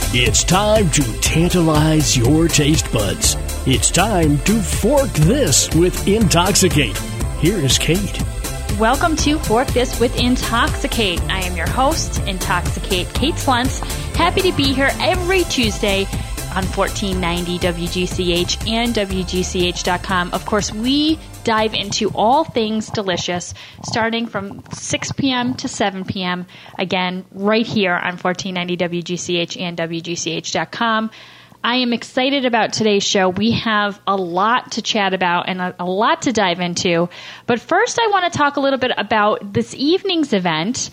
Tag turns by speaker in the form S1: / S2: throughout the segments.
S1: It's time to tantalize your taste buds. It's time to fork this with Intoxicate. Here is Kate.
S2: Welcome to Fork This with Intoxicate. I am your host, Intoxicate Kate Sluntz. Happy to be here every Tuesday on 1490 WGCH and WGCH.com. Of course, we dive into all things delicious starting from 6 p.m. to 7 p.m. Again, right here on 1490 WGCH and WGCH.com. I am excited about today's show. We have a lot to chat about and a lot to dive into. But first, I want to talk a little bit about this evening's event.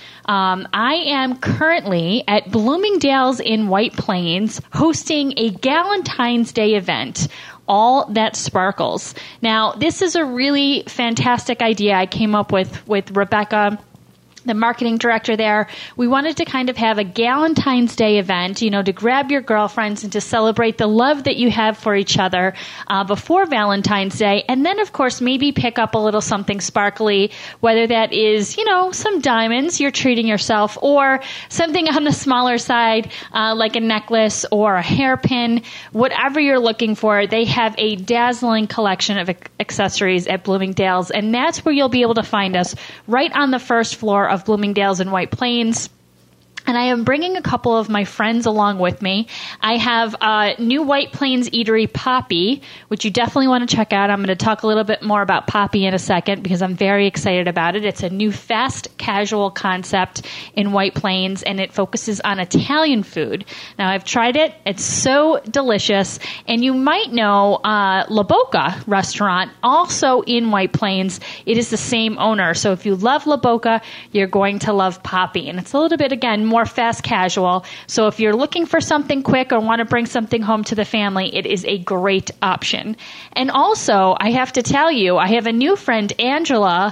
S2: I am currently at Bloomingdale's in White Plains hosting a Galentine's Day event. All That Sparkles. Now, this is a really fantastic idea I came up with Rebecca, the marketing director there. We wanted to kind of have a Galentine's Day event, to grab your girlfriends and to celebrate the love that you have for each other before Valentine's Day. And then, of course, maybe pick up a little something sparkly, whether that is, some diamonds, you're treating yourself, or something on the smaller side, like a necklace or a hairpin, whatever you're looking for. They have a dazzling collection of accessories at Bloomingdale's, and that's where you'll be able to find us, right on the first floor of Bloomingdale's in White Plains. And I am bringing a couple of my friends along with me. I have new White Plains eatery, Poppy, which you definitely want to check out. I'm going to talk a little bit more about Poppy in a second because I'm very excited about it. It's a new fast casual concept in White Plains, and it focuses on Italian food. Now, I've tried it. It's so delicious. And you might know La Boca restaurant, also in White Plains. It is the same owner. So if you love La Boca, you're going to love Poppy. And it's a little bit, again, more fast casual. So if you're looking for something quick or want to bring something home to the family, it is a great option. And also, I have to tell you, I have a new friend, Angela,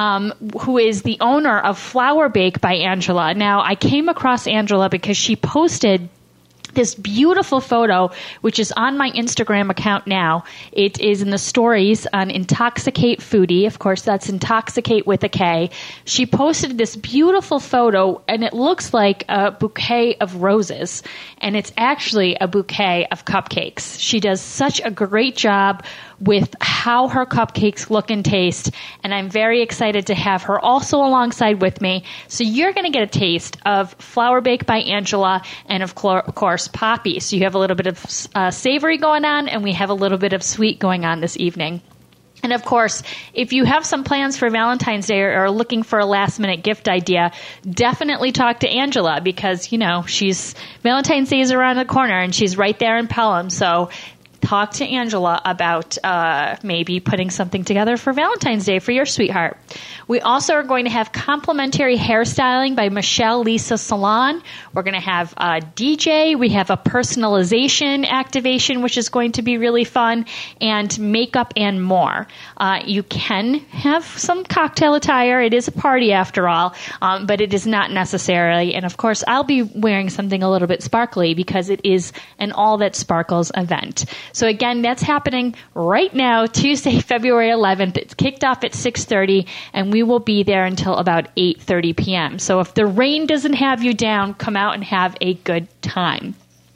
S2: who is the owner of Flower Bake by Angela. Now, I came across Angela because she posted this beautiful photo, which is on my Instagram account now. It is in the stories on Intoxicate Foodie. Of course, that's Intoxicate with a K. She posted this beautiful photo, and it looks like a bouquet of roses, and it's actually a bouquet of cupcakes. She does such a great job with how her cupcakes look and taste, and I'm very excited to have her also alongside with me. So you're going to get a taste of Flower Bake by Angela and, of course, Poppy. So you have a little bit of savory going on, and we have a little bit of sweet going on this evening. And, of course, if you have some plans for Valentine's Day or are looking for a last-minute gift idea, definitely talk to Angela because, Valentine's Day is around the corner, and she's right there in Pelham. So talk to Angela about maybe putting something together for Valentine's Day for your sweetheart. We also are going to have complimentary hairstyling by Michelle Lisa Salon. We're going to have a DJ. We have a personalization activation, which is going to be really fun, and makeup and more. You can have some cocktail attire. It is a party after all, but it is not necessarily. And, of course, I'll be wearing something a little bit sparkly because it is an All That Sparkles event. So, again, that's happening right now, Tuesday, February 11th. It's kicked off at 6:30, and we will be there until about 8:30 p.m. So if the rain doesn't have you down, come out and have a good time.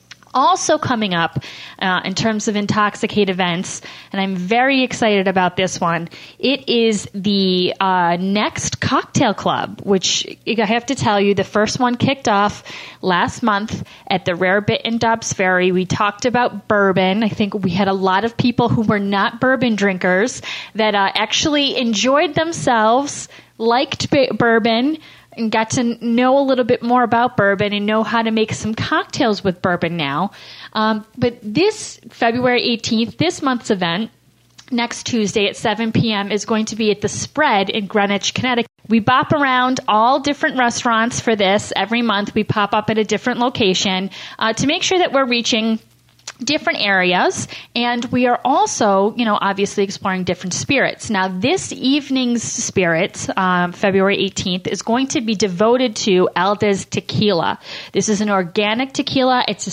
S2: Also coming up in terms of Intoxicate events, and I'm very excited about this one, it is the Next Cocktail Club, which I have to tell you, the first one kicked off last month at the Rare Bit in Dobbs Ferry. We talked about bourbon. I think we had a lot of people who were not bourbon drinkers that actually enjoyed themselves, liked bourbon, and got to know a little bit more about bourbon and know how to make some cocktails with bourbon now. But this February 18th, this month's event, next Tuesday at 7 p.m. is going to be at The Spread in Greenwich, Connecticut. We bop around all different restaurants for this. Every month we pop up at a different location to make sure that we're reaching different areas, and we are also, obviously exploring different spirits. Now, this evening's spirits, February 18th, is going to be devoted to Eldez Tequila. This is an organic tequila. It's a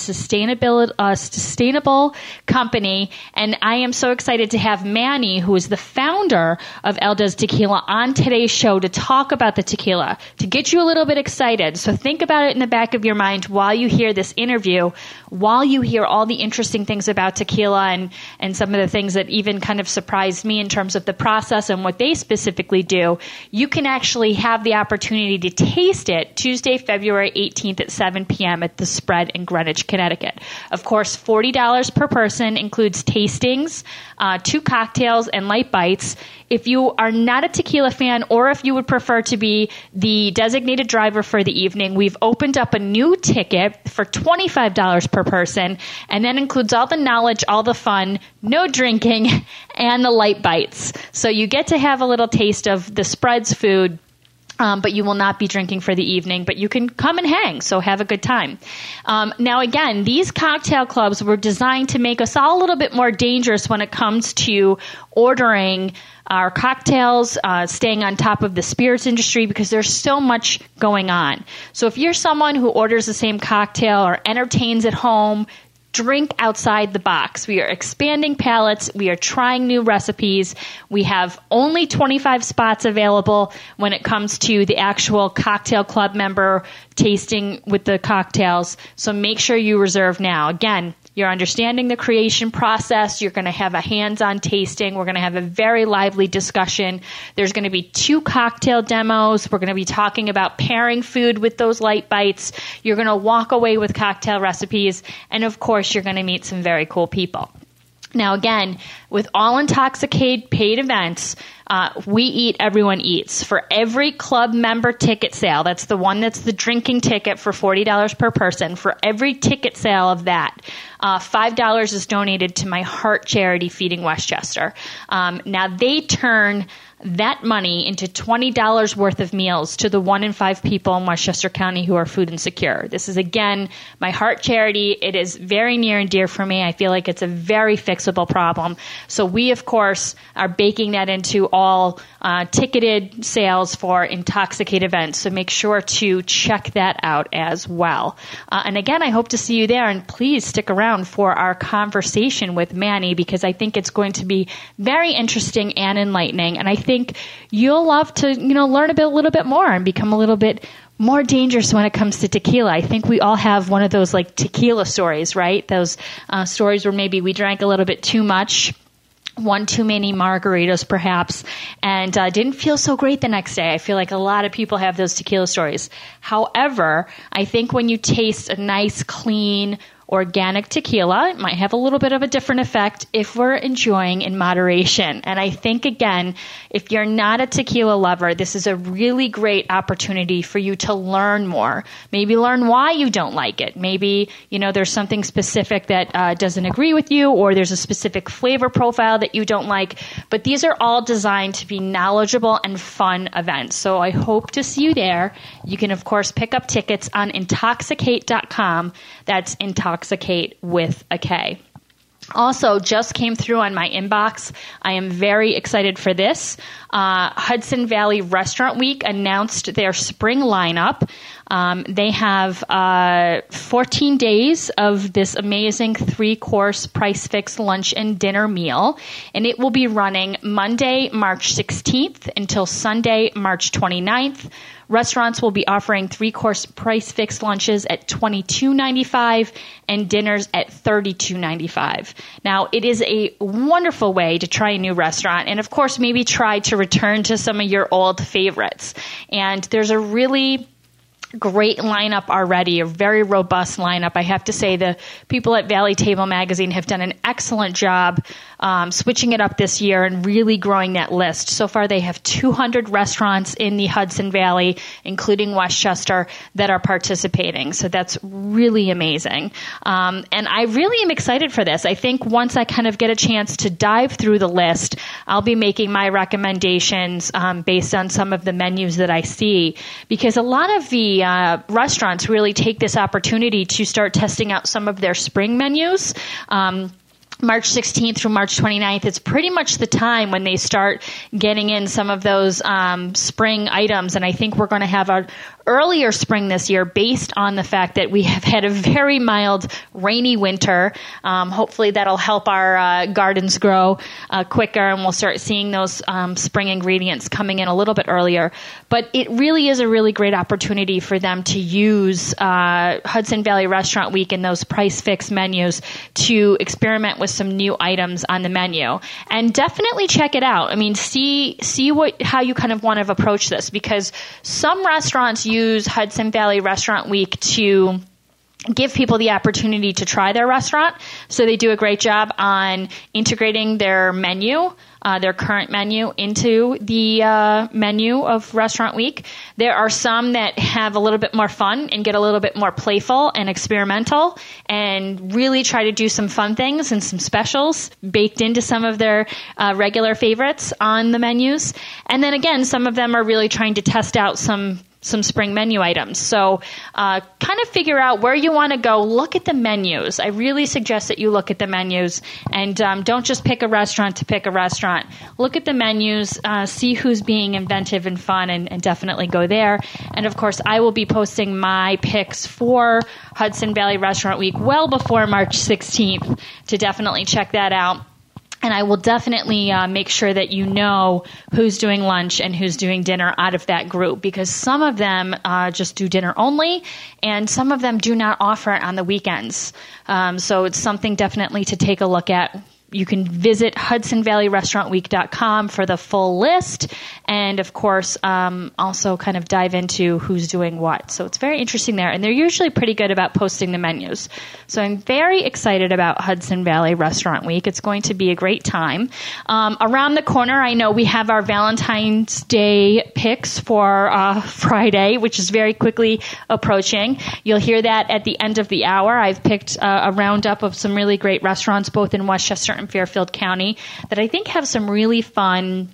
S2: sustainable company, and I am so excited to have Manny, who is the founder of Eldez Tequila, on today's show to talk about the tequila, to get you a little bit excited. So think about it in the back of your mind while you hear this interview, while you hear all the interesting things about tequila and some of the things that even kind of surprised me in terms of the process and what they specifically do. You can actually have the opportunity to taste it Tuesday, February 18th at 7 p.m. at The Spread in Greenwich, Connecticut. Of course, $40 per person, includes tastings, 2 cocktails, and light bites. If you are not a tequila fan, or if you would prefer to be the designated driver for the evening, we've opened up a new ticket for $25 per person, and that includes all the knowledge, all the fun, no drinking, and the light bites. So you get to have a little taste of the Spread's food, but you will not be drinking for the evening, but you can come and hang, so have a good time. Now, again, these cocktail clubs were designed to make us all a little bit more dangerous when it comes to ordering our cocktails, staying on top of the spirits industry, because there's so much going on. So if you're someone who orders the same cocktail or entertains at home, drink outside the box. We are expanding palettes. We are trying new recipes. We have only 25 spots available when it comes to the actual cocktail club member tasting with the cocktails. So make sure you reserve now. Again, you're understanding the creation process. You're going to have a hands-on tasting. We're going to have a very lively discussion. There's going to be 2 cocktail demos. We're going to be talking about pairing food with those light bites. You're going to walk away with cocktail recipes. And, of course, you're going to meet some very cool people. Now, again, with All Intoxicate paid events, we eat, everyone eats. For every club member ticket sale, that's the one that's the drinking ticket for $40 per person, for every ticket sale of that, $5 is donated to my heart charity, Feeding Westchester. Now, they turn that money into $20 worth of meals to the 1 in 5 people in Westchester County who are food insecure. This is, again, my heart charity. It is very near and dear for me. I feel like it's a very fixable problem. So we, of course, are baking that into all ticketed sales for Intoxicate events. So make sure to check that out as well. And again, I hope to see you there. And please stick around for our conversation with Manny, because I think it's going to be very interesting and enlightening. And I think you'll love to, learn a little bit more and become a little bit more dangerous when it comes to tequila. I think we all have one of those like tequila stories, right? Those stories where maybe we drank a little bit too much, one too many margaritas perhaps, and didn't feel so great the next day. I feel like a lot of people have those tequila stories. However, I think when you taste a nice, clean, organic tequila, it might have a little bit of a different effect if we're enjoying in moderation. And I think, again, if you're not a tequila lover, this is a really great opportunity for you to learn more. Maybe learn why you don't like it. Maybe, there's something specific that doesn't agree with you, or there's a specific flavor profile that you don't like. But these are all designed to be knowledgeable and fun events. So I hope to see you there. You can, of course, pick up tickets on intoxicate.com. That's Intoxicate with a K. Also, just came through on my inbox. I am very excited for this. Hudson Valley Restaurant Week announced their spring lineup. They have 14 days of this amazing 3-course price-fixed lunch and dinner meal, and it will be running Monday, March 16th until Sunday, March 29th. Restaurants will be offering 3-course price-fixed lunches at $22.95 and dinners at $32.95. Now, it is a wonderful way to try a new restaurant and, of course, maybe try to return to some of your old favorites. And there's a really great lineup already, a very robust lineup. I have to say the people at Valley Table Magazine have done an excellent job switching it up this year and really growing that list. So far, they have 200 restaurants in the Hudson Valley, including Westchester, that are participating. So that's really amazing. And I really am excited for this. I think once I kind of get a chance to dive through the list, I'll be making my recommendations based on some of the menus that I see, because a lot of the the restaurants really take this opportunity to start testing out some of their spring menus. March 16th through March 29th, it's pretty much the time when they start getting in some of those spring items. And I think we're going to have an earlier spring this year based on the fact that we have had a very mild, rainy winter. Hopefully that'll help our gardens grow quicker, and we'll start seeing those spring ingredients coming in a little bit earlier. But it really is a really great opportunity for them to use Hudson Valley Restaurant Week and those price fix menus to experiment with some new items on the menu. And definitely check it out. I mean, see how you kind of want to approach this, because some restaurants use Hudson Valley Restaurant Week to give people the opportunity to try their restaurant. So they do a great job on integrating their menu, their current menu, into the menu of Restaurant Week. There are some that have a little bit more fun and get a little bit more playful and experimental and really try to do some fun things and some specials baked into some of their regular favorites on the menus. And then again, some of them are really trying to test out some spring menu items. So kind of figure out where you want to go. Look at the menus. I really suggest that you look at the menus and don't just pick a restaurant to pick a restaurant. Look at the menus, see who's being inventive and fun, and definitely go there. And of course, I will be posting my picks for Hudson Valley Restaurant Week well before March 16th to definitely check that out. And I will definitely make sure that you know who's doing lunch and who's doing dinner out of that group, because some of them just do dinner only, and some of them do not offer it on the weekends. So it's something definitely to take a look at. You can visit HudsonValleyRestaurantWeek.com for the full list, and of course also kind of dive into who's doing what. So it's very interesting there, and they're usually pretty good about posting the menus. So I'm very excited about Hudson Valley Restaurant Week. It's going to be a great time. Around the corner, I know we have our Valentine's Day picks for Friday, which is very quickly approaching. You'll hear that at the end of the hour. I've picked a roundup of some really great restaurants, both in Westchester and Fairfield County, that I think have some really fun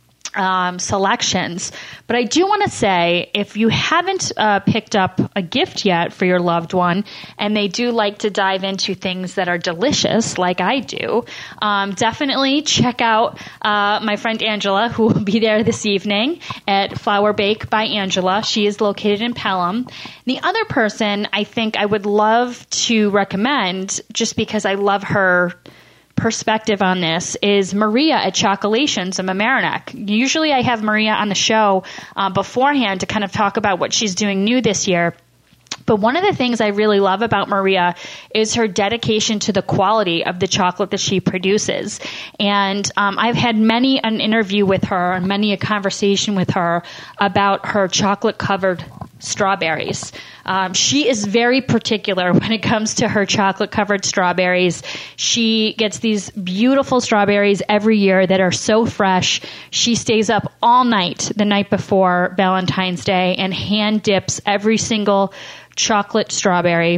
S2: selections. But I do want to say, if you haven't picked up a gift yet for your loved one, and they do like to dive into things that are delicious, like I do, definitely check out my friend Angela, who will be there this evening at Flower Bake by Angela. She is located in Pelham. The other person I think I would love to recommend, just because I love her perspective on this, is Maria at Chocolations in Mamaroneck. Usually I have Maria on the show beforehand to kind of talk about what she's doing new this year. But one of the things I really love about Maria is her dedication to the quality of the chocolate that she produces. And I've had many an interview with her and many a conversation with her about her chocolate-covered strawberries. She is very particular when it comes to her chocolate-covered strawberries. She gets these beautiful strawberries every year that are so fresh. She stays up all night the night before Valentine's Day and hand dips every single chocolate strawberry.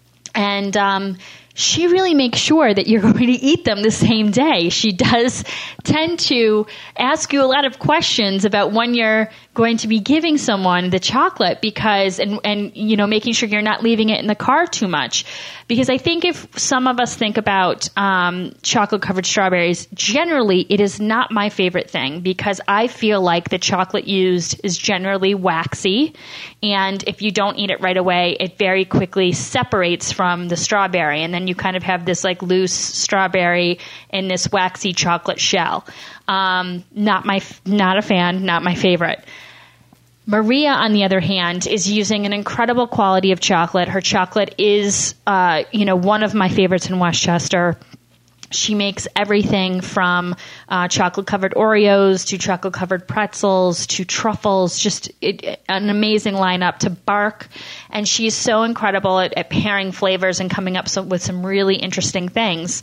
S2: And she really makes sure that you're going to eat them the same day. She does tend to ask you a lot of questions about when you're going to be giving someone the chocolate, because and you know, making sure you're not leaving it in the car too much. Because I think if some of us think about chocolate covered strawberries, generally it is not my favorite thing, because I feel like the chocolate used is generally waxy, and if you don't eat it right away, it very quickly separates from the strawberry, and then you kind of have this like loose strawberry in this waxy chocolate shell. Not a fan, not my favorite. Maria, on the other hand, is using an incredible quality of chocolate. Her chocolate is, one of my favorites in Westchester. She makes everything from chocolate-covered Oreos to chocolate-covered pretzels to truffles, just an amazing lineup, to bark. And she's so incredible at pairing flavors and coming up with some really interesting things.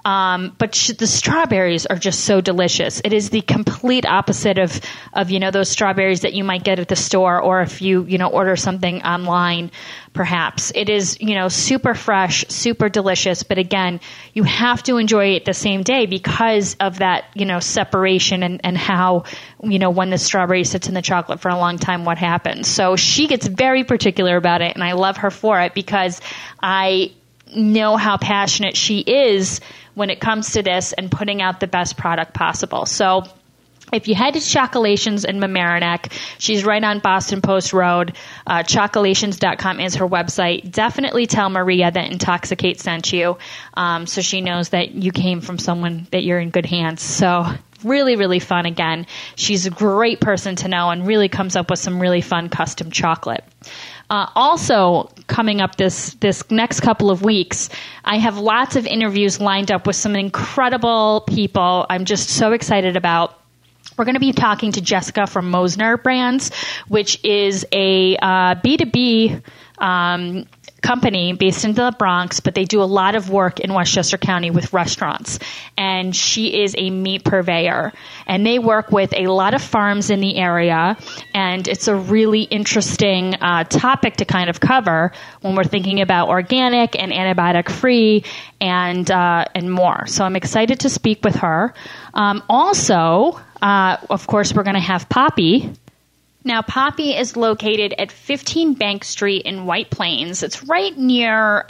S2: But the strawberries are just so delicious. It is the complete opposite of those strawberries that you might get at the store, or if you order something online, perhaps. It is, super fresh, super delicious. But again, you have to enjoy it the same day because of that, separation and how, when the strawberry sits in the chocolate for a long time, what happens. So she gets very particular about it, and I love her for it because I know how passionate she is when it comes to this and putting out the best product possible. So if you head to Chocolations in Mamaroneck, she's right on Boston Post Road. Chocolations.com is her website. Definitely tell Maria that Intoxicate sent you, so she knows that you came from someone that you're in good hands. So really, really fun. Again, she's a great person to know and really comes up with some really fun custom chocolate. Also, coming up this next couple of weeks, I have lots of interviews lined up with some incredible people I'm just so excited about. We're going to be talking to Jessica from Mosner Brands, which is a B2B company based in the Bronx, but they do a lot of work in Westchester County with restaurants. And she is a meat purveyor. And they work with a lot of farms in the area. And it's a really interesting topic to kind of cover when we're thinking about organic and antibiotic-free and more. So I'm excited to speak with her. Also, of course, we're going to have Poppy. Now, Poppy is located at 15 Bank Street in White Plains. It's right near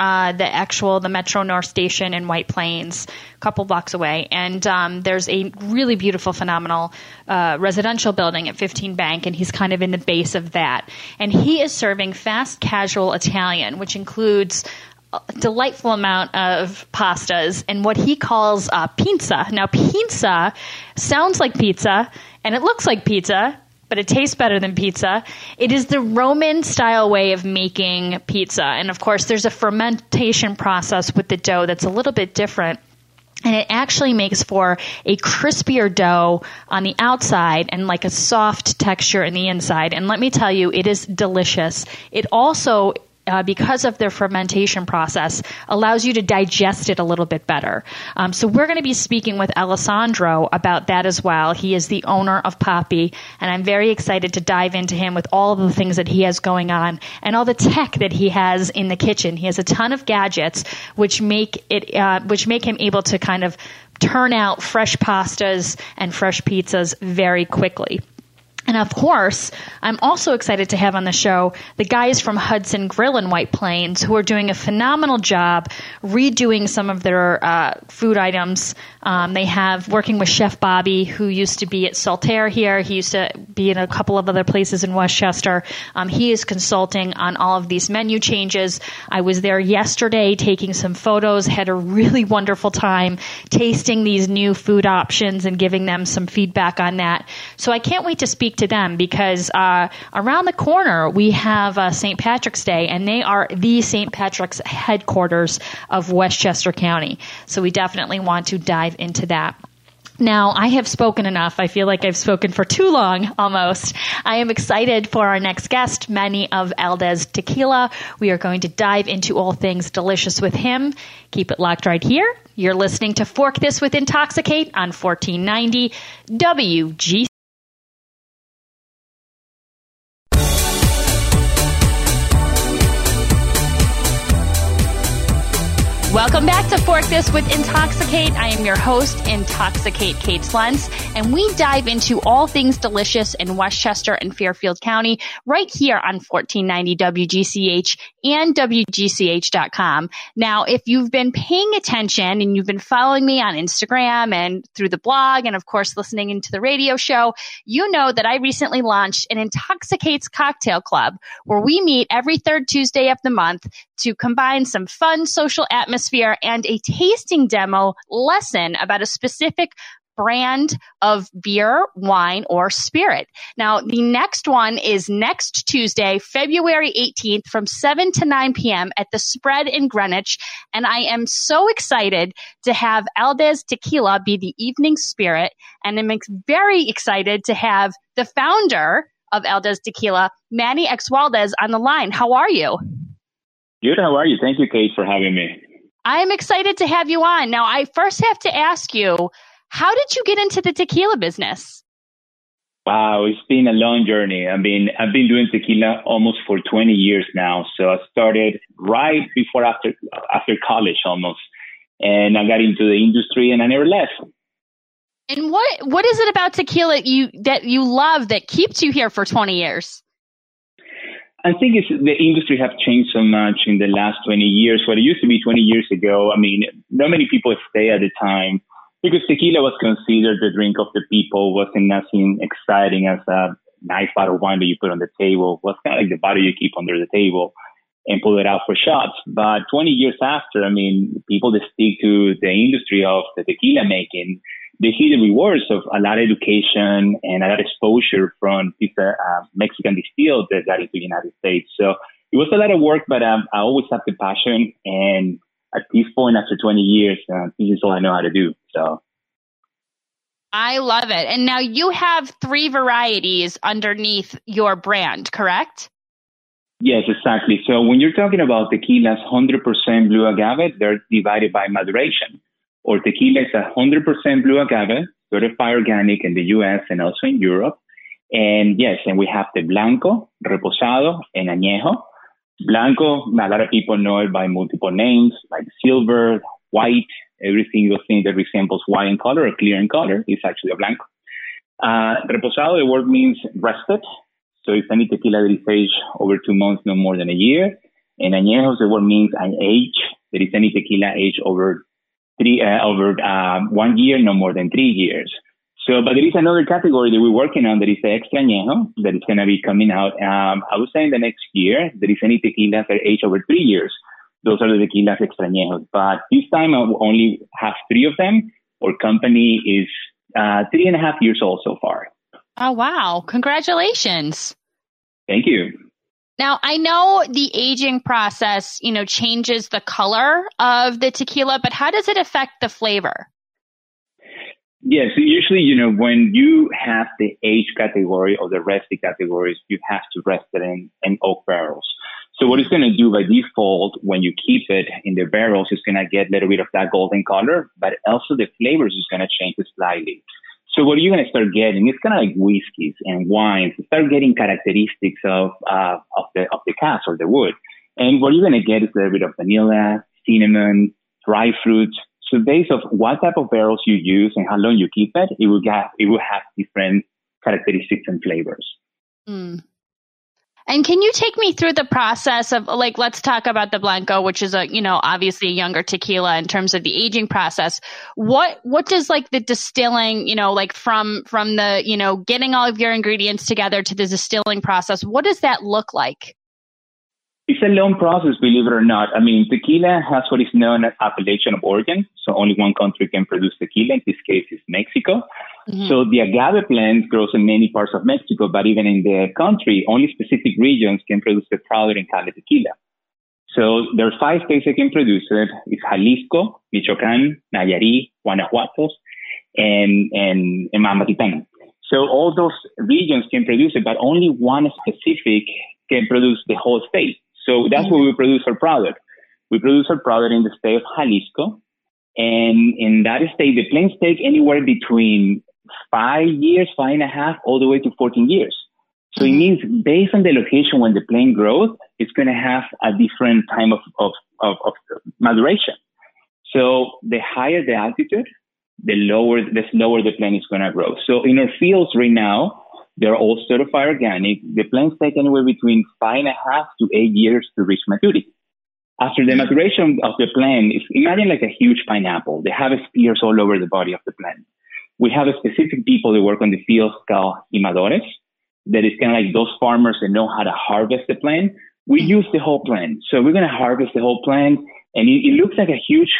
S2: the Metro North Station in White Plains, a couple blocks away. And there's a really beautiful, phenomenal residential building at 15 Bank, and he's kind of in the base of that. And he is serving fast casual Italian, which includes a delightful amount of pastas and what he calls pizza. Now, pizza sounds like pizza, and it looks like pizza, but it tastes better than pizza. It is the Roman-style way of making pizza. And, of course, there's a fermentation process with the dough that's a little bit different. And it actually makes for a crispier dough on the outside and like a soft texture in the inside. And let me tell you, it is delicious. It also because of their fermentation process, allows you to digest it a little bit better. So we're going to be speaking with Alessandro about that as well. He is the owner of Poppy, and I'm very excited to dive into him with all of the things that he has going on and all the tech that he has in the kitchen. He has a ton of gadgets which make him able to kind of turn out fresh pastas and fresh pizzas very quickly. And of course, I'm also excited to have on the show the guys from Hudson Grill in White Plains who are doing a phenomenal job redoing some of their food items. They have working with Chef Bobby, who used to be at Saltaire here. He used to be in a couple of other places in Westchester. He is consulting on all of these menu changes. I was there yesterday taking some photos, had a really wonderful time tasting these new food options and giving them some feedback on that. So I can't wait to speak to them because around the corner we have St. Patrick's Day, and they are the St. Patrick's headquarters of Westchester County. So we definitely want to dive into that. Now, I have spoken enough. I feel like I've spoken for too long, almost. I am excited for our next guest, Manny of Aldez Tequila. We are going to dive into all things delicious with him. Keep it locked right here. You're listening to Fork This with Intoxicate on 1490 WGC. Welcome back to Fork This with Intoxicate. I am your host, Intoxicate Kate Slentz, and we dive into all things delicious in Westchester and Fairfield County right here on 1490 WGCH and WGCH.com. Now, if you've been paying attention and you've been following me on Instagram and through the blog and, of course, listening into the radio show, you know that I recently launched an Intoxicates Cocktail Club where we meet every third Tuesday of the month to combine some fun social atmosphere and a tasting demo lesson about a specific brand of beer, wine, or spirit. Now, the next one is next Tuesday, February 18th from 7 to 9 p.m. at the Spread in Greenwich. And I am so excited to have Aldez Tequila be the evening spirit. And I'm very excited to have the founder of Aldez Tequila, Manny X. Valdez, on the line. How are you?
S3: Good. How are you? Thank you, Kate, for having me.
S2: I'm excited to have you on. Now, I first have to ask you, how did you get into the tequila business?
S3: Wow, it's been a long journey. I've been doing tequila almost for 20 years now. So I started right before after college almost. And I got into the industry and I never left.
S2: And what is it about tequila that you love that keeps you here for 20 years?
S3: I think the industry have changed so much in the last 20 years. What it used to be 20 years ago, not many people stay at the time because tequila was considered the drink of the people, wasn't nothing exciting as a nice bottle of wine that you put on the table. It was kind of like the bottle you keep under the table and pull it out for shots. But 20 years after, people that stick to the industry of the tequila making, they see the rewards of a lot of education and a lot of exposure from these Mexican distillers that got into the United States. So it was a lot of work, but I always have the passion. And at this point, after 20 years, this is all I know how to do. So
S2: I love it. And now you have 3 varieties underneath your brand, correct?
S3: Yes, exactly. So when you're talking about tequilas, 100% blue agave, they're divided by maduration. Or tequila is 100% blue agave, certified organic in the U.S. and also in Europe. And yes, and we have the Blanco, Reposado, and Añejo. Blanco, a lot of people know it by multiple names, like silver, white, every single thing that resembles white in color or clear in color is actually a Blanco. Reposado, the word means rested. So it's any tequila that is aged over 2 months, no more than a year. And Añejo, the word means an age. That is any tequila aged over 1 year, no more than 3 years. So, but there is another category that we're working on that is the extra añejo that is going to be coming out. I would say in the next year, there is any tequilas that age over 3 years. Those are the tequilas extra añejos. But this time I only have 3 of them. Our company is 3.5 years old so far.
S2: Oh, wow. Congratulations.
S3: Thank you.
S2: Now, I know the aging process, changes the color of the tequila, but how does it affect the flavor?
S3: Yes, usually, when you have the age category or the resting categories, you have to rest it in oak barrels. So what it's going to do by default, when you keep it in the barrels, it's going to get a little bit of that golden color, but also the flavors is going to change slightly. So what you're going to start getting, it's kind of like whiskeys and wines. You start getting characteristics of the cask or the wood. And what you're going to get is a little bit of vanilla, cinnamon, dry fruits. So based on what type of barrels you use and how long you keep it, it will have different characteristics and flavors.
S2: Mm. And can you take me through the process of, let's talk about the Blanco, which is obviously a younger tequila in terms of the aging process. What does the distilling, from the, getting all of your ingredients together to the distilling process, what does that look like?
S3: It's a long process, believe it or not. Tequila has what is known as appellation of origin. So only one country can produce tequila. In this case, it's Mexico. Mm-hmm. So the agave plant grows in many parts of Mexico, but even in the country, only specific regions can produce the product and call it tequila. So there are 5 states that can produce it. It's Jalisco, Michoacán, Nayarit, Guanajuato, and Amatitlán. So all those regions can produce it, but only one specific can produce the whole state. So that's where we produce our product. We produce our product in the state of Jalisco. And in that state, the plains take anywhere between 5 years, 5.5, all the way to 14 years. So it means based on the location when the plant grows, it's going to have a different time of maturation. So the higher the altitude, the slower the plant is going to grow. So in our fields right now, they're all certified organic. The plants take anywhere between 5.5 to 8 years to reach maturity. After the maturation of the plant, imagine like a huge pineapple. They have spears all over the body of the plant. We have a specific people that work on the fields called jimadores. That is kind of like those farmers that know how to harvest the plant. We use the whole plant. So we're going to harvest the whole plant. And it looks like a huge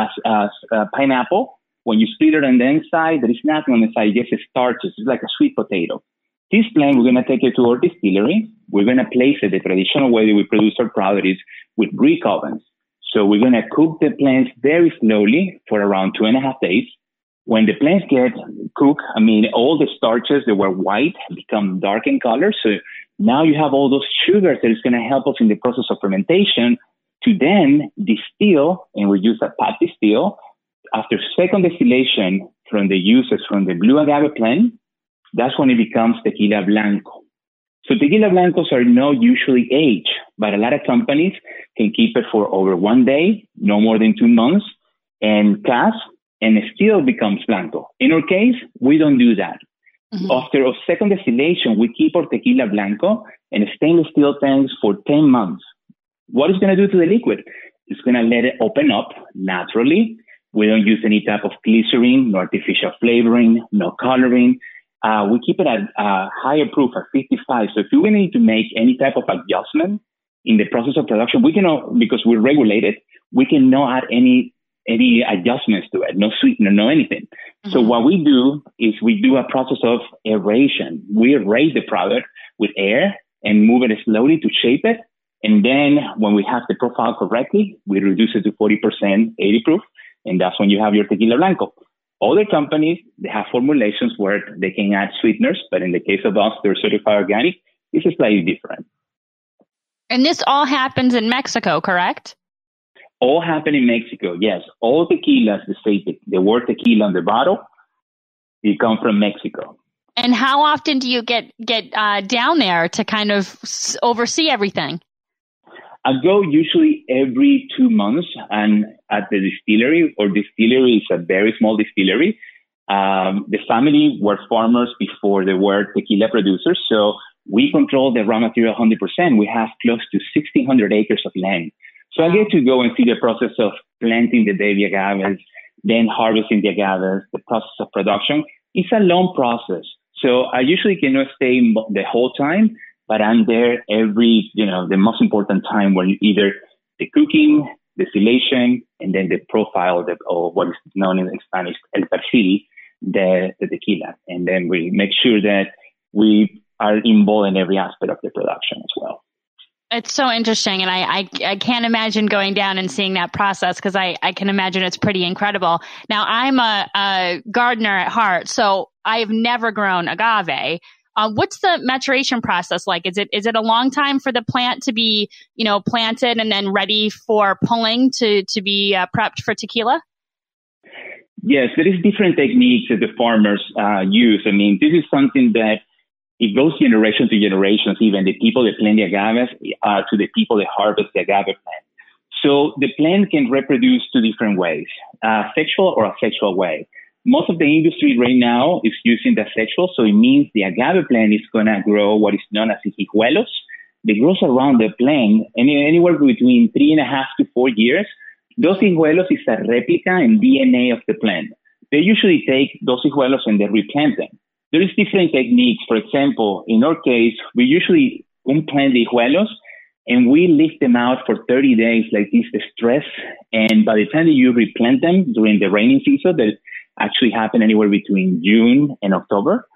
S3: pineapple. When you split it on the inside, there is nothing on the side, just starches. It's like a sweet potato. This plant, we're going to take it to our distillery. We're going to place it the traditional way that we produce our product is with brick ovens. So we're going to cook the plants very slowly for around 2.5 days. When the plants get cooked, all the starches that were white become dark in color. So now you have all those sugars that is going to help us in the process of fermentation to then distill, and we use a pot distill. After second distillation from the uses from the blue agave plant, that's when it becomes tequila blanco. So tequila blancos are not usually aged, but a lot of companies can keep it for over 1 day, no more than 2 months, and cask, and it still becomes blanco. In our case, we don't do that. Mm-hmm. After a second distillation, we keep our tequila blanco in stainless steel tanks for 10 months. What is going to do to the liquid? It's going to let it open up naturally. We don't use any type of glycerin, no artificial flavoring, no coloring. We keep it at higher proof at 55. So if you need to make any type of adjustment in the process of production, we cannot, because we're regulated, we cannot add any adjustments to it, no sweetener, no anything. Mm-hmm. So what we do is we do a process of aeration. We aerate the product with air and move it slowly to shape it. And then when we have the profile correctly, we reduce it to 40%, 80 proof. And that's when you have your tequila blanco. Other companies, they have formulations where they can add sweeteners, but in the case of us, they're certified organic. This is slightly different.
S2: And this all happens in Mexico, correct?
S3: All happen in Mexico, yes. All tequilas, the word tequila on the bottle, they come from Mexico.
S2: And how often do you get down there to kind of oversee everything?
S3: I go usually every 2 months, and at the distillery, or distillery is a very small distillery. The family were farmers before they were tequila producers, so we control the raw material 100%. We have close to 1,600 acres of land. So I get to go and see the process of planting the baby agaves, then harvesting the agaves, the process of production. It's a long process. So I usually cannot stay the whole time, but I'm there every, the most important time when either the cooking, distillation, and then the profile or what is known in Spanish, el perfil, the tequila. And then we make sure that we are involved in every aspect of the production as well.
S2: It's so interesting, and I can't imagine going down and seeing that process, because I can imagine it's pretty incredible. Now, I'm a gardener at heart, so I have never grown agave. What's the maturation process like? Is it a long time for the plant to be, planted and then ready for pulling to be prepped for tequila?
S3: Yes, there is different techniques that the farmers use. I mean, this is something that it goes generation to generations, even the people that plant the agaves to the people that harvest the agave plant. So the plant can reproduce two different ways, sexual or asexual way. Most of the industry right now is using the asexual, so it means the agave plant is going to grow what is known as hijuelos. They grow around the plant anywhere between 3.5 to 4 years. Those hijuelos is a replica and DNA of the plant. They usually take those hijuelos and they replant them. There is different techniques. For example, in our case, we usually implant the hijuelos and we leave them out for 30 days like this stress. And by the time that you replant them during the rainy season, that actually happen anywhere between June and October,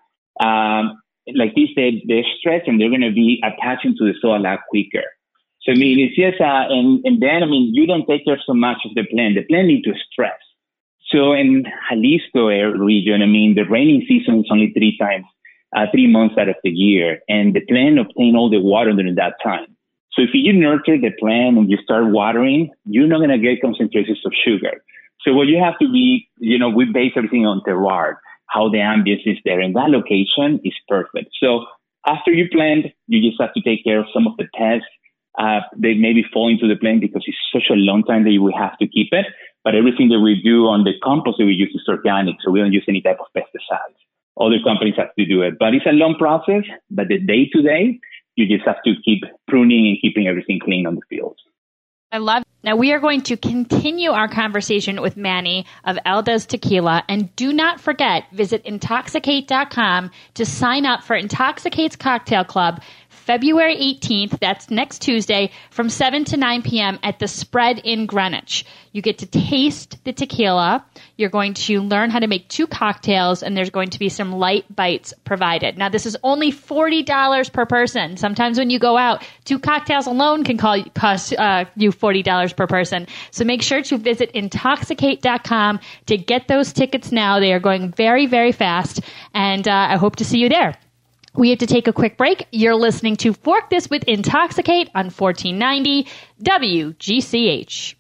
S3: like this, they're stressed and they're going to be attaching to the soil a lot quicker. So, I mean, it's just, and then, I mean, you don't take care so much of the plant. The plant needs to stress. So in Jalisco region, I mean, the rainy season is only 3 months out of the year, and the plant obtain all the water during that time. So if you nurture the plant and you start watering, you're not going to get concentrations of sugar. So what you have to be, we base everything on terroir, how the ambience is there, and that location is perfect. So after you plant, you just have to take care of some of the pests. They maybe fall into the plant because it's such a long time that you will have to keep it. But everything that we do on the compost that we use is organic, so we don't use any type of pesticides. Other companies have to do it. But it's a long process, but the day-to-day, you just have to keep pruning and keeping everything clean on the fields.
S2: I love it. Now, we are going to continue our conversation with Manny of Eldez Tequila. And do not forget, visit Intoxicate.com to sign up for Intoxicate's Cocktail Club, February 18th, that's next Tuesday, from 7 to 9 p.m. at the Spread in Greenwich. You get to taste the tequila. You're going to learn how to make 2 cocktails, and there's going to be some light bites provided. Now, this is only $40 per person. Sometimes when you go out, 2 cocktails alone can cost you $40 per person. So make sure to visit Intoxicate.com to get those tickets now. They are going very, very fast, and I hope to see you there. We have to take a quick break. You're listening to Fork This with Intoxicate on 1490 WGCH.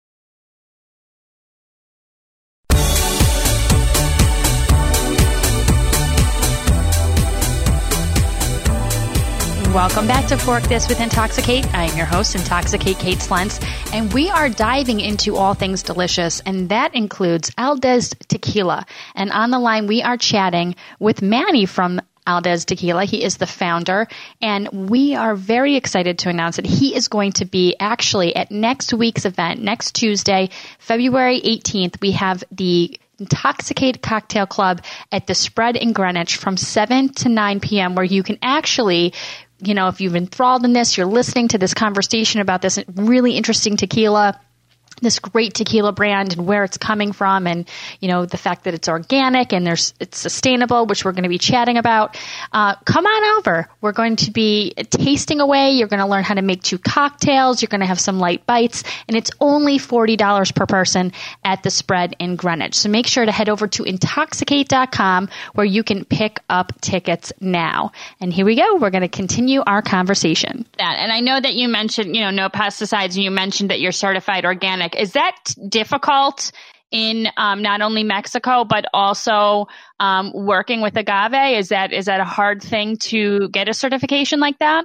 S2: Welcome back to Fork This with Intoxicate. I am your host, Intoxicate Kate Slentz, and we are diving into all things delicious, and that includes Aldez Tequila. And on the line, we are chatting with Manny from Aldez Tequila. He is the founder, and we are very excited to announce that he is going to be actually at next week's event, next Tuesday, February 18th. We have the Intoxicate Cocktail Club at the Spread in Greenwich from 7 to 9 p.m., where you can actually, you know, if you've been enthralled in this, you're listening to this conversation about this really interesting tequila, this great tequila brand and where it's coming from, and, you know, the fact that it's organic and it's sustainable, which we're going to be chatting about. Come on over. We're going to be tasting away. You're going to learn how to make 2 cocktails. You're going to have some light bites, and it's only $40 per person at the Spread in Greenwich. So make sure to head over to intoxicate.com where you can pick up tickets now. And here we go. We're going to continue our conversation. And I know that you mentioned, you know, no pesticides, and you mentioned that you're certified organic. Is that difficult in not only Mexico, but also working with agave? Is that a hard thing to get a certification like that?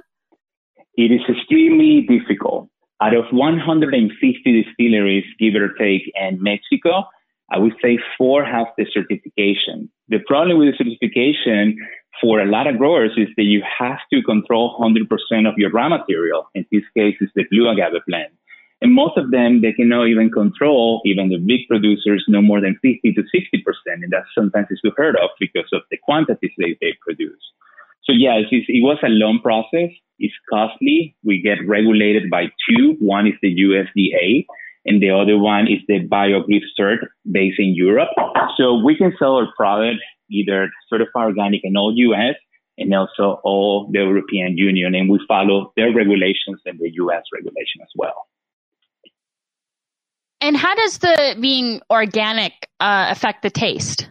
S3: It is extremely difficult. Out of 150 distilleries, give or take, in Mexico, I would say 4 have the certification. The problem with the certification for a lot of growers is that you have to control 100% of your raw material. In this case, it's the blue agave plant. And most of them, they cannot even control, even the big producers, no more than 50 to 60%. And that's sometimes it's unheard of because of the quantities they produce. So yeah, it was a long process. It's costly. We get regulated by 2. One is the USDA, and the other one is the BioGrip Cert based in Europe. So we can sell our product either certified organic in all US and also all the European Union. And we follow their regulations and the US regulation as well.
S2: And how does the being organic affect the taste?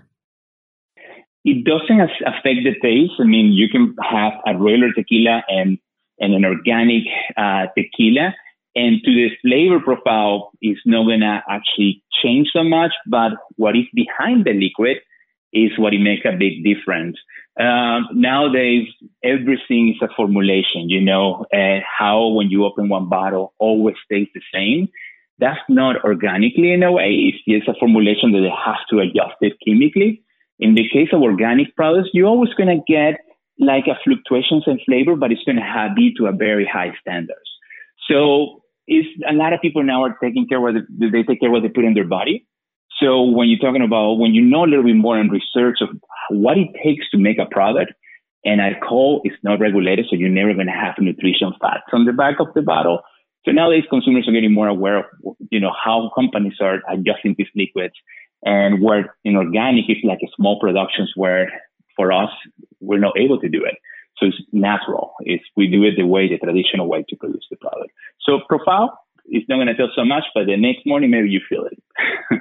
S3: It doesn't affect the taste. I mean, you can have a regular tequila and an organic tequila, and to the flavor profile is not going to actually change so much, but what is behind the liquid is what it makes a big difference. Nowadays, everything is a formulation, you know, how when you open one bottle always stays the same. That's not organically in a way. It's just a formulation that they have to adjust it chemically. In the case of organic products, you're always going to get like a fluctuations in flavor, but it's going to be to a very high standards. So it's a lot of people now are taking care of they take care of what they put in their body. So when you're talking about, when you know a little bit more in research of what it takes to make a product, and alcohol is not regulated, so you're never going to have nutrition facts on the back of the bottle. So nowadays, consumers are getting more aware of, you know, how companies are adjusting these liquids, and where in organic it's like a small productions where for us we're not able to do it. So it's natural. We do it the way, the traditional way to produce the product. So profile is not going to tell so much, but the next morning maybe you feel it.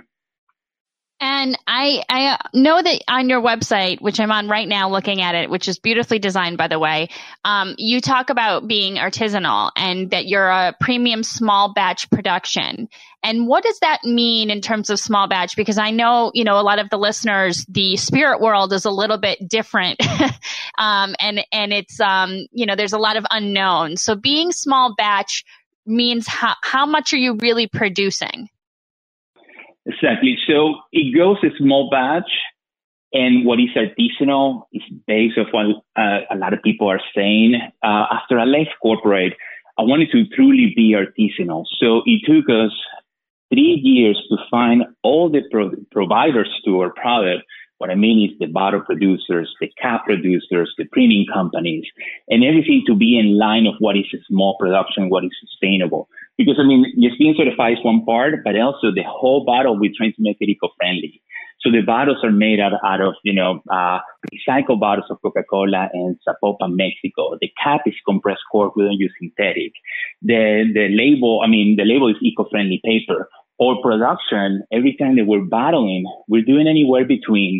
S2: And I know that on your website, which I'm on right now looking at it, which is beautifully designed, by the way, you talk about being artisanal and that you're a premium small batch production. And what does that mean in terms of small batch? Because I know, you know, a lot of the listeners, the spirit world is a little bit different. And it's, you know, there's a lot of unknowns. So being small batch means how much are you really producing?
S3: Exactly. So it goes a small batch, and what is artisanal is based on what a lot of people are saying. After I left corporate, I wanted to truly be artisanal. So it took us 3 years to find all the providers to our product. What I mean is the bottle producers, the cap producers, the printing companies, and everything to be in line of what is a small production, what is sustainable. Because, I mean, just being certified is one part, but also the whole bottle, we're trying to make it eco-friendly. So the bottles are made out of, you know, recycled bottles of Coca-Cola in Zapopan, Mexico. The cap is compressed cork. We don't use synthetic. The label is eco-friendly paper. Or production, every time that we're bottling, we're doing anywhere between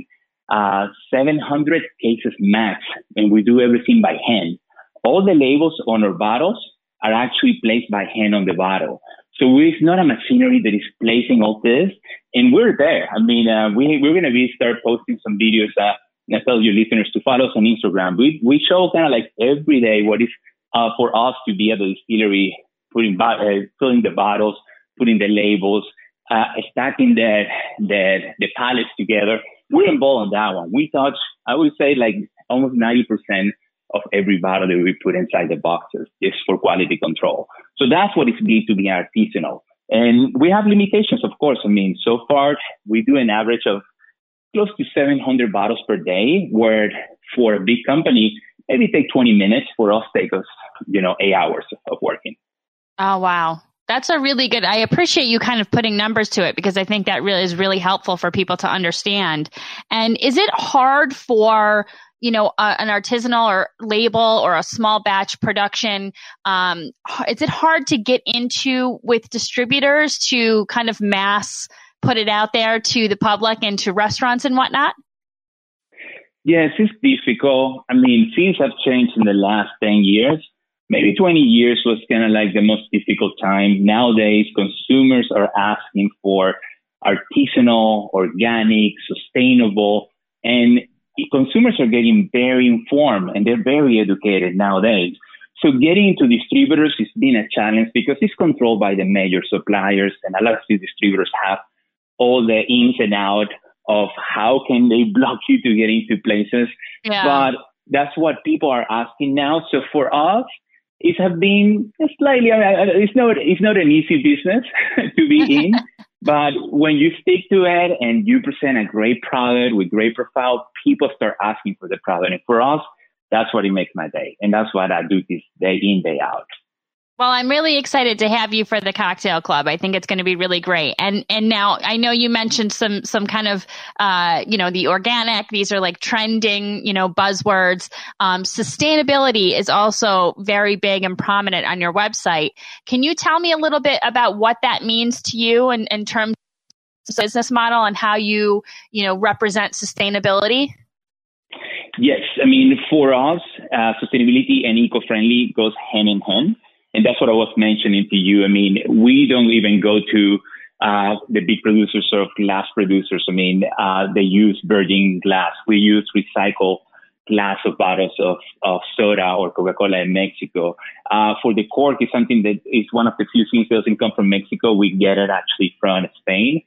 S3: 700 cases max, and we do everything by hand. All the labels on our bottles are actually placed by hand on the bottle. So it's not a machinery that is placing all this, and we're there. I mean, we're going to start posting some videos. I tell your listeners to follow us on Instagram. We show kind of like every day what is for us to be at the distillery, filling the bottles, putting the labels, stacking the pallets together. We're involved in that one. We touch, I would say, like almost 90% of every bottle that we put inside the boxes is for quality control. So that's what it's mean to be artisanal. And we have limitations, of course. I mean, so far we do an average of close to 700 bottles per day, where for a big company, maybe take 20 minutes. For us, take us, 8 hours of working.
S2: Oh, wow. That's a really good, I appreciate you kind of putting numbers to it, because I think that really is really helpful for people to understand. And is it hard for, an artisanal or label or a small batch production? Is it hard to get into with distributors to kind of mass put it out there to the public and to restaurants and whatnot?
S3: Yes, it's difficult. I mean, things have changed in the last 10 years. Maybe 20 years was kind of like the most difficult time. Nowadays, consumers are asking for artisanal, organic, sustainable, and consumers are getting very informed and they're very educated nowadays. So getting into distributors has been a challenge because it's controlled by the major suppliers, and a lot of these distributors have all the ins and outs of how can they block you to get into places. Yeah. But that's what people are asking now. So for us, it has been slightly, it's not an easy business to be in, but when you stick to it and you present a great product with great profile, people start asking for the product. And for us, that's what it makes my day. And that's what I do this day in, day out.
S2: Well, I'm really excited to have you for the cocktail club. I think it's going to be really great. And now I know you mentioned some kind of, the organic, these are like trending, buzzwords. Sustainability is also very big and prominent on your website. Can you tell me a little bit about what that means to you in terms of business model and how you represent sustainability?
S3: Yes. I mean, for us, sustainability and eco-friendly goes hand in hand. And that's what I was mentioning to you. I mean, we don't even go to the big producers or glass producers. I mean, they use virgin glass. We use recycled glass of bottles of soda or Coca-Cola in Mexico. For the cork, is something that is one of the few things that doesn't come from Mexico. We get it actually from Spain.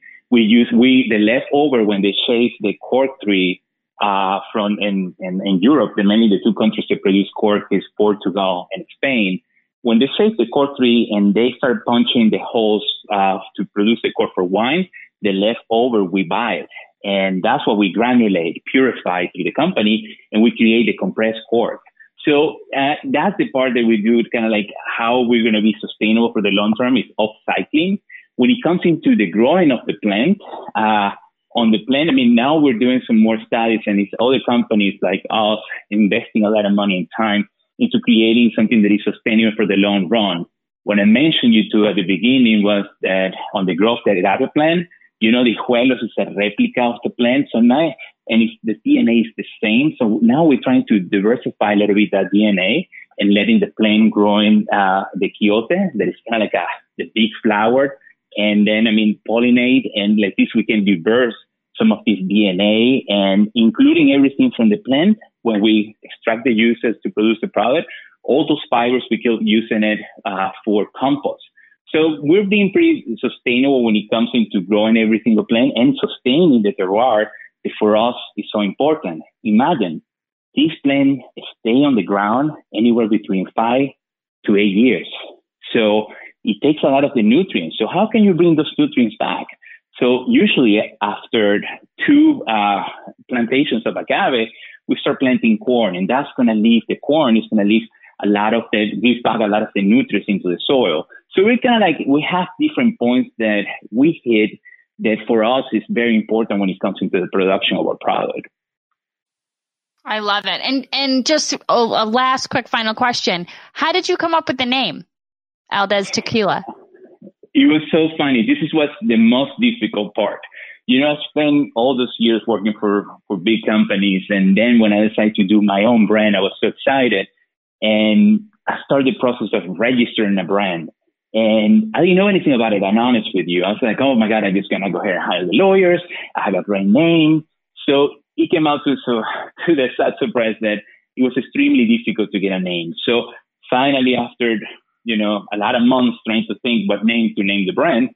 S3: The leftover when they shave the cork tree from in Europe, mainly the two countries that produce cork is Portugal and Spain. When they shave the cork tree and they start punching the holes to produce the cork for wine, the leftover, we buy it. And that's what we granulate, purify through the company, and we create the compressed cork. So that's the part that we do, kind of like how we're going to be sustainable for the long term is upcycling. When it comes into the growing of the plant, on the plant, I mean, now we're doing some more studies, and it's other companies like us investing a lot of money and time into creating something that is sustainable for the long run. What I mentioned you to at the beginning was that on the growth del agave plant, the Hijuelos is a replica of the plant. So now, and the DNA is the same. So now we're trying to diversify a little bit that DNA and letting the plant grow in the quiote, that is kind of like the big flower. And then, pollinate, and like this, we can reverse some of this DNA, and including everything from the plant when we extract the juices to produce the product, all those fibers we keep using it for compost. So we're being pretty sustainable when it comes into growing every single plant and sustaining the terroir that for us is so important. Imagine these plants stay on the ground anywhere between 5 to 8 years. So it takes a lot of the nutrients. So how can you bring those nutrients back? So usually after 2 plantations of agave, we start planting corn, and that's going to leave the corn is going to leave give back a lot of the nutrients into the soil. So we're kind of like, we have different points that we hit that for us is very important when it comes into the production of our product.
S2: I love it. And just a last quick final question. How did you come up with the name Aldez Tequila?
S3: It was so funny. This is what's the most difficult part. I spent all those years working for big companies. And then when I decided to do my own brand, I was so excited. And I started the process of registering a brand. And I didn't know anything about it. I'm honest with you. I was like, oh my God, I'm just going to go ahead and hire the lawyers. I have a great name. So it came out to the sad surprise that it was extremely difficult to get a name. So finally, after, a lot of months trying to think what name to name the brand,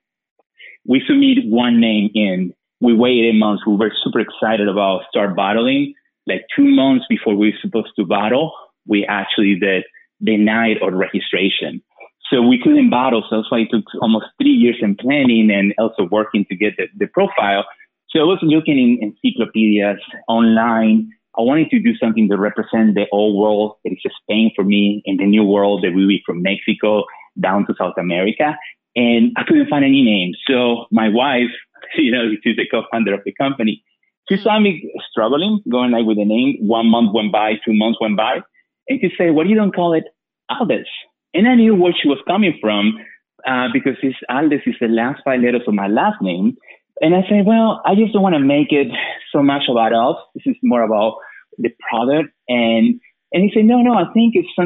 S3: we submitted one name in. We waited 8 months. We were super excited about start bottling. Like 2 months before we were supposed to bottle, we actually denied our registration. So we couldn't bottle. So that's why it took almost 3 years in planning and also working to get the profile. So I was looking in encyclopedias online. I wanted to do something to represent the old world that is Spain for me and the new world that we be from Mexico down to South America. And I couldn't find any name. So my wife, she's the co-founder of the company, she saw me struggling, going like with the name. 1 month went by, 2 months went by. And she said, "What do you don't call it Aldez?" And I knew where she was coming from because Aldez is the last 5 letters of my last name. And I said, well, I just don't want to make it so much about us. This is more about the product. And he said, no, I think it's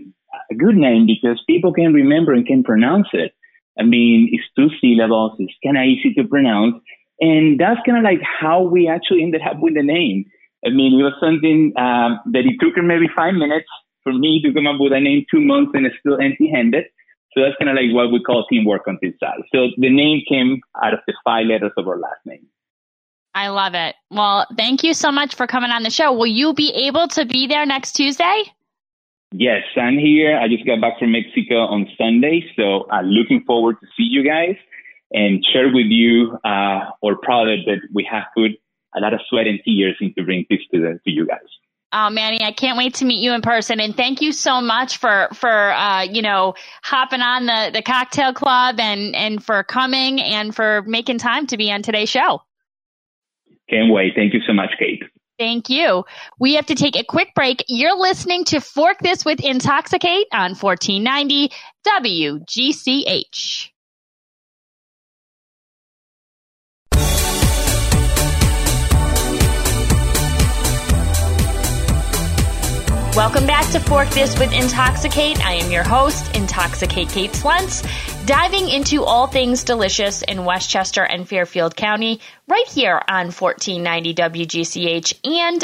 S3: a good name because people can remember and can pronounce it. I mean, it's 2 syllables. It's kind of easy to pronounce. And that's kind of like how we actually ended up with the name. I mean, it was something that it took maybe 5 minutes for me to come up with a name, 2 months, and it's still empty-handed. So that's kind of like what we call teamwork on this side. So the name came out of the 5 letters of our last name.
S2: I love it. Well, thank you so much for coming on the show. Will you be able to be there next Tuesday?
S3: Yes, I'm here. I just got back from Mexico on Sunday. So I'm looking forward to see you guys and share with you our product that we have put a lot of sweat and tears into bring this to you guys.
S2: Oh, Manny, I can't wait to meet you in person. And thank you so much for hopping on the cocktail club and for coming and for making time to be on today's show.
S3: Can't wait. Thank you so much, Kate.
S2: Thank you. We have to take a quick break. You're listening to Fork This with Intoxicate on 1490 WGCH. Welcome back to Fork This with Intoxicate. I am your host, Intoxicate Kate Slentz, diving into all things delicious in Westchester and Fairfield County, right here on 1490 WGCH and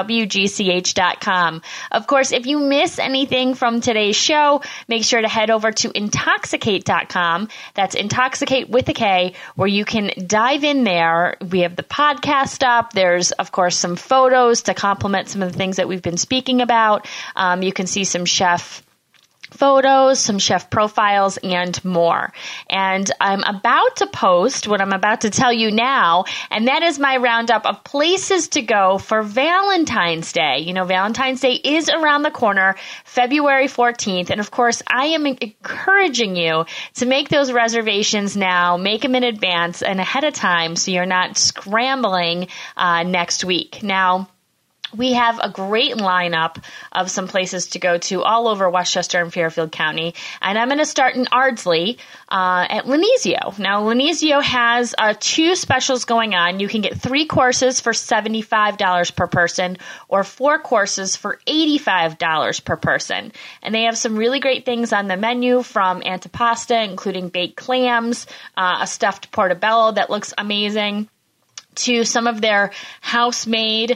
S2: WGCH.com. Of course, if you miss anything from today's show, make sure to head over to Intoxicate.com. That's Intoxicate with a K, where you can dive in there. We have the podcast up. There's, of course, some photos to complement some of the things that we've been speaking about. You can see some chef photos, some chef profiles, and more. And I'm about to post what I'm about to tell you now, and that is my roundup of places to go for Valentine's Day. You know, Valentine's Day is around the corner, February 14th. And of course, I am encouraging you to make those reservations now, make them in advance and ahead of time so you're not scrambling next week. Now, we have a great lineup of some places to go to all over Westchester and Fairfield County. And I'm going to start in Ardsley at Lenesio. Now, Lenesio has 2 specials going on. You can get 3 courses for $75 per person or 4 courses for $85 per person. And they have some really great things on the menu, from antipasta, including baked clams, a stuffed portobello that looks amazing, to some of their house-made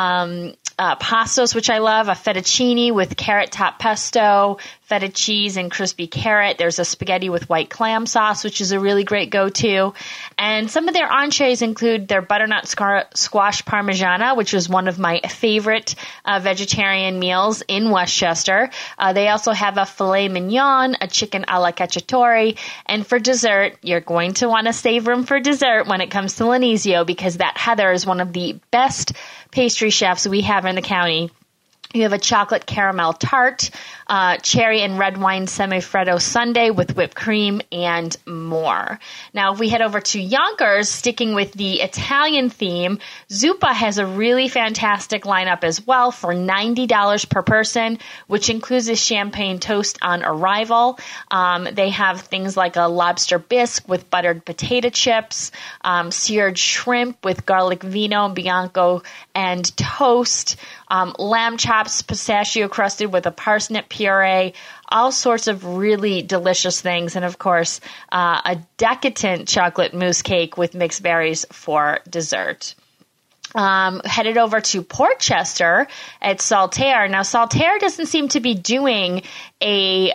S2: pastos, which I love, a fettuccine with carrot top pesto, feta cheese and crispy carrot. There's a spaghetti with white clam sauce, which is a really great go-to. And some of their entrees include their butternut squash parmigiana, which is one of my favorite vegetarian meals in Westchester. They also have a filet mignon, a chicken a la cacciatore. And for dessert, you're going to want to save room for dessert when it comes to Lenesio, because that Heather is one of the best pastry chefs we have in the county. You have a chocolate caramel tart, cherry and red wine semifreddo sundae with whipped cream, and more. Now, if we head over to Yonkers, sticking with the Italian theme, Zuppa has a really fantastic lineup as well for $90 per person, which includes a champagne toast on arrival. They have things like a lobster bisque with buttered potato chips, seared shrimp with garlic vino bianco and toast, lamb chops pistachio crusted with a parsnip puree, all sorts of really delicious things. And of course, a decadent chocolate mousse cake with mixed berries for dessert. Headed over to Port Chester at Saltaire. Now, Saltaire doesn't seem to be doing a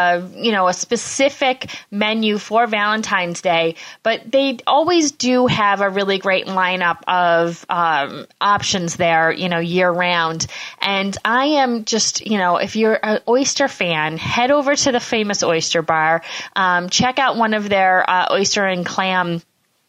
S2: specific menu for Valentine's Day, but they always do have a really great lineup of options there, year round. And I am just, if you're an oyster fan, head over to the Famous Oyster Bar. Check out one of their oyster and clam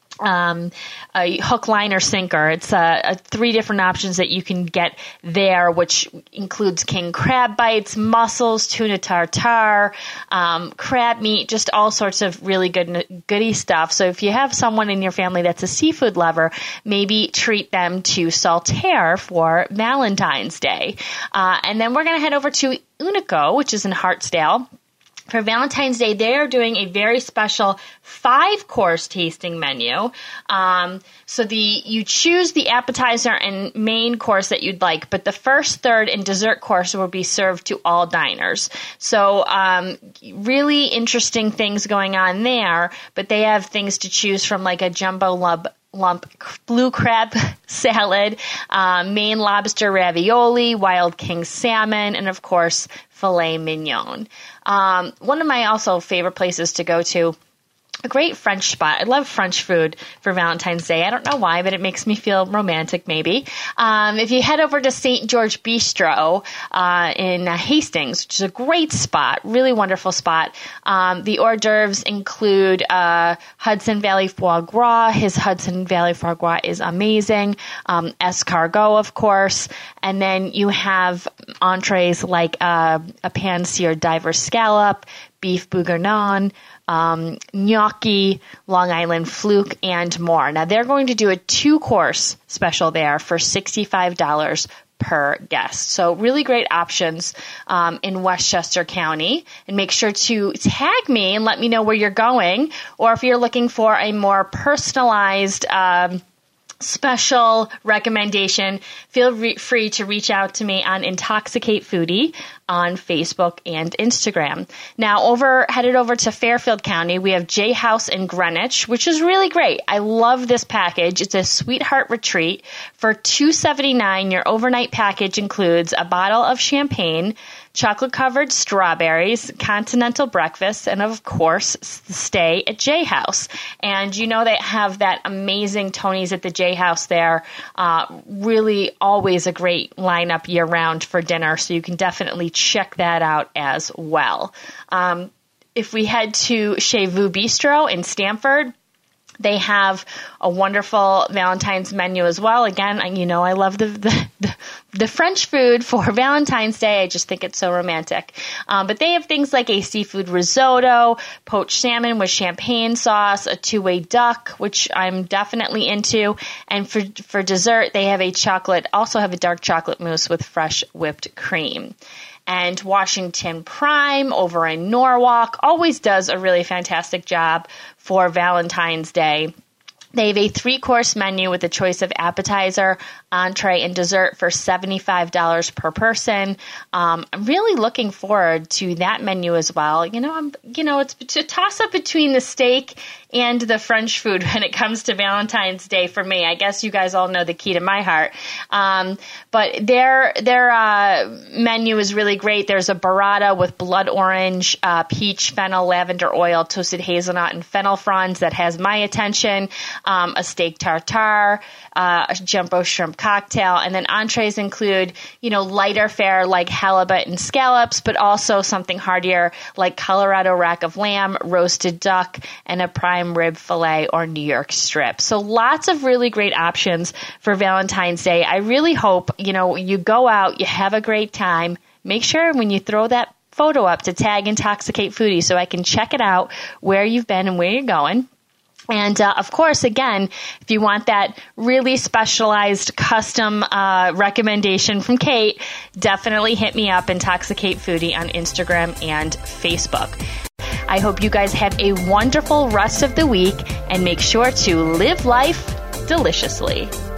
S2: a hook, line, or sinker. It's 3 different options that you can get there, which includes king crab bites, mussels, tuna tartare, crab meat, just all sorts of really goody stuff. So if you have someone in your family that's a seafood lover, maybe treat them to Saltaire for Valentine's Day. And then we're going to head over to Unico, which is in Hartsdale. For Valentine's Day, they are doing a very special 5-course tasting menu. So you choose the appetizer and main course that you'd like, but the first, third, and dessert course will be served to all diners. So really interesting things going on there, but they have things to choose from, like a jumbo lump blue crab salad, Maine lobster ravioli, wild king salmon, and of course, filet mignon. One of my also favorite places to go to, a great French spot. I love French food for Valentine's Day. I don't know why, but it makes me feel romantic maybe. If you head over to St. George Bistro in Hastings, which is a great spot, really wonderful spot. The hors d'oeuvres include Hudson Valley foie gras. His Hudson Valley foie gras is amazing. Escargot, of course. And then you have entrees like a pan-seared diver scallop, beef bourguignon, gnocchi, Long Island fluke, and more. Now, they're going to do a 2-course special there for $65 per guest. So really great options in Westchester County. And make sure to tag me and let me know where you're going, or if you're looking for a more personalized special recommendation, feel free to reach out to me on Intoxicate Foodie on Facebook and Instagram. Now, headed over to Fairfield County, we have J House in Greenwich, which is really great. I love this package. It's a Sweetheart Retreat for $279. Your overnight package includes a bottle of champagne, chocolate-covered strawberries, continental breakfast, and of course, stay at J House. And they have that amazing Tony's at the J House there. Really always a great lineup year-round for dinner, so you can definitely check that out as well. If we head to Chez Vous Bistro in Stamford, they have a wonderful Valentine's menu as well. Again, I love the French food for Valentine's Day. I just think it's so romantic. But they have things like a seafood risotto, poached salmon with champagne sauce, a 2-way duck, which I'm definitely into. And for dessert, they have also have a dark chocolate mousse with fresh whipped cream. And Washington Prime over in Norwalk always does a really fantastic job for Valentine's Day. They have a 3-course menu with a choice of appetizer, entree, and dessert for $75 per person. I'm really looking forward to that menu as well. It's a toss-up between the steak and the French food when it comes to Valentine's Day for me. I guess you guys all know the key to my heart. But their menu is really great. There's a burrata with blood orange, peach, fennel, lavender oil, toasted hazelnut, and fennel fronds that has my attention. A steak tartare, a jumbo shrimp cocktail, and then entrees include, lighter fare like halibut and scallops, but also something heartier like Colorado rack of lamb, roasted duck, and a prime prime rib fillet or New York strip. So lots of really great options for Valentine's Day. I really hope, you go out, you have a great time. Make sure when you throw that photo up to tag Intoxicate Foodie so I can check it out where you've been and where you're going. And, of course, again, if you want that really specialized custom recommendation from Kate, definitely hit me up, Intoxicate Foodie, on Instagram and Facebook. I hope you guys have a wonderful rest of the week and make sure to live life deliciously.